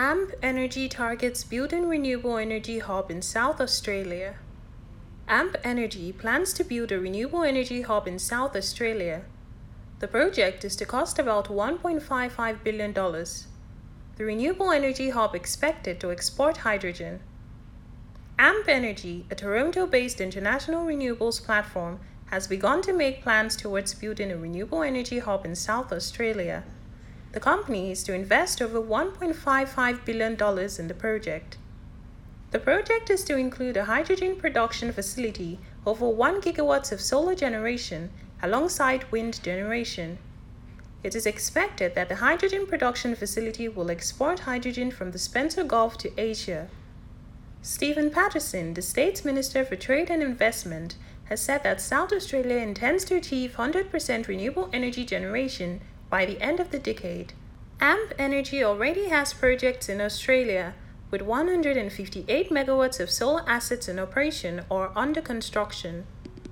AMP Energy targets building renewable energy hub in South Australia. AMP Energy plans to build a renewable energy hub in South Australia. The project is to cost about $1.55 billion. The renewable energy hub expected to export hydrogen. AMP Energy, a Toronto-based international renewables platform, has begun to make plans towards building a renewable energy hub in South Australia. The company is to invest over $1.55 billion in the project. The project is to include a hydrogen production facility, over 1 gigawatts of solar generation, alongside wind generation. It is expected that the hydrogen production facility will export hydrogen from the Spencer Gulf to Asia. Stephen Patterson, the state's Minister for Trade and Investment, has said that South Australia intends to achieve 100% renewable energy generation by the end of the decade. AMP Energy already has projects in Australia, with 158 megawatts of solar assets in operation or under construction.